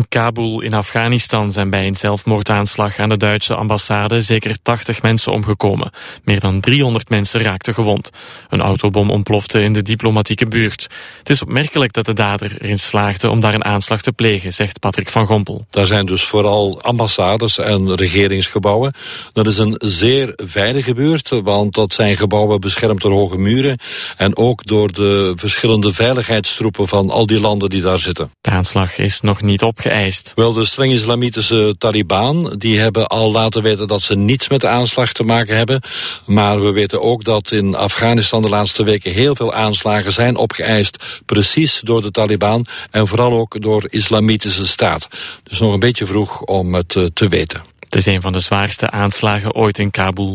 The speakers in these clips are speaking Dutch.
Kabul in Afghanistan zijn bij een zelfmoordaanslag aan de Duitse ambassade zeker 80 mensen omgekomen. Meer dan 300 mensen raakten gewond. Een autobom ontplofte in de diplomatieke buurt. Het is opmerkelijk dat de dader erin slaagde om daar een aanslag te plegen, zegt Patrick van Gompel. Daar zijn dus vooral ambassades en regeringsgebouwen. Dat is een zeer veilige buurt, want dat zijn gebouwen beschermd door hoge muren en ook door de verschillende veiligheidstroepen van al die landen die daar zitten. De aanslag is nog niet opgeëist. Wel, de streng islamitische Taliban, die hebben al laten weten dat ze niets met de aanslag te maken hebben. Maar we weten ook dat in Afghanistan de laatste weken heel veel aanslagen zijn opgeëist, precies door de Taliban en vooral ook door islamitische staat. Dus nog een beetje vroeg om het te weten. Het is een van de zwaarste aanslagen ooit in Kabul.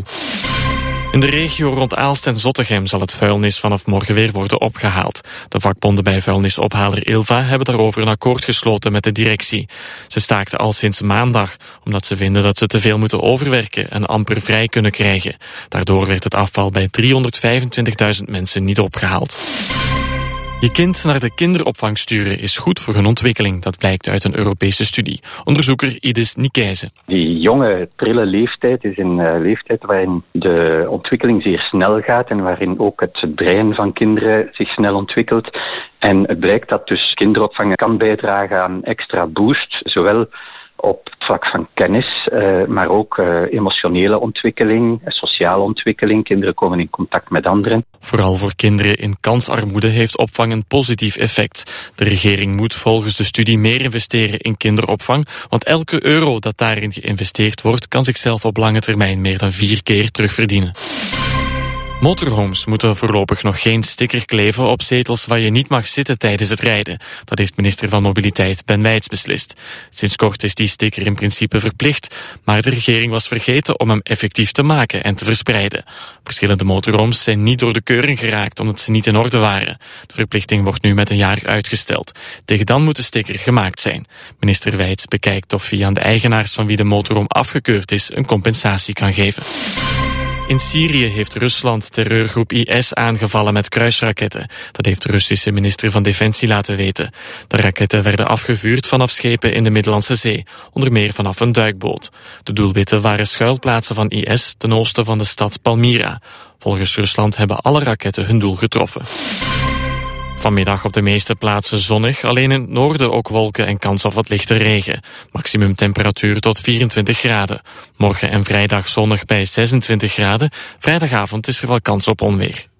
In de regio rond Aalst en Zottegem zal het vuilnis vanaf morgen weer worden opgehaald. De vakbonden bij vuilnisophaler Ilva hebben daarover een akkoord gesloten met de directie. Ze staakten al sinds maandag, omdat ze vinden dat ze te veel moeten overwerken en amper vrij kunnen krijgen. Daardoor werd het afval bij 325.000 mensen niet opgehaald. Je kind naar de kinderopvang sturen is goed voor hun ontwikkeling. Dat blijkt uit een Europese studie. Onderzoeker Idis Nikijze. Die jonge, prille leeftijd is een leeftijd waarin de ontwikkeling zeer snel gaat en waarin ook het brein van kinderen zich snel ontwikkelt. En het blijkt dat dus kinderopvang kan bijdragen aan extra boost, zowel op het vlak van kennis, maar ook emotionele ontwikkeling, sociale ontwikkeling. Kinderen komen in contact met anderen. Vooral voor kinderen in kansarmoede heeft opvang een positief effect. De regering moet volgens de studie meer investeren in kinderopvang, want elke euro dat daarin geïnvesteerd wordt, kan zichzelf op lange termijn meer dan 4 keer terugverdienen. Motorhomes moeten voorlopig nog geen sticker kleven op zetels waar je niet mag zitten tijdens het rijden. Dat heeft minister van Mobiliteit Ben Wijts beslist. Sinds kort is die sticker in principe verplicht, maar de regering was vergeten om hem effectief te maken en te verspreiden. Verschillende motorhomes zijn niet door de keuring geraakt omdat ze niet in orde waren. De verplichting wordt nu met een jaar uitgesteld. Tegen dan moet de sticker gemaakt zijn. Minister Wijts bekijkt of hij aan de eigenaars van wie de motorhome afgekeurd is een compensatie kan geven. In Syrië heeft Rusland terreurgroep IS aangevallen met kruisraketten. Dat heeft de Russische minister van Defensie laten weten. De raketten werden afgevuurd vanaf schepen in de Middellandse Zee, onder meer vanaf een duikboot. De doelwitten waren schuilplaatsen van IS ten oosten van de stad Palmyra. Volgens Rusland hebben alle raketten hun doel getroffen. Vanmiddag op de meeste plaatsen zonnig, alleen in het noorden ook wolken en kans op wat lichte regen. Maximum temperatuur tot 24 graden. Morgen en vrijdag zonnig bij 26 graden. Vrijdagavond is er wel kans op onweer.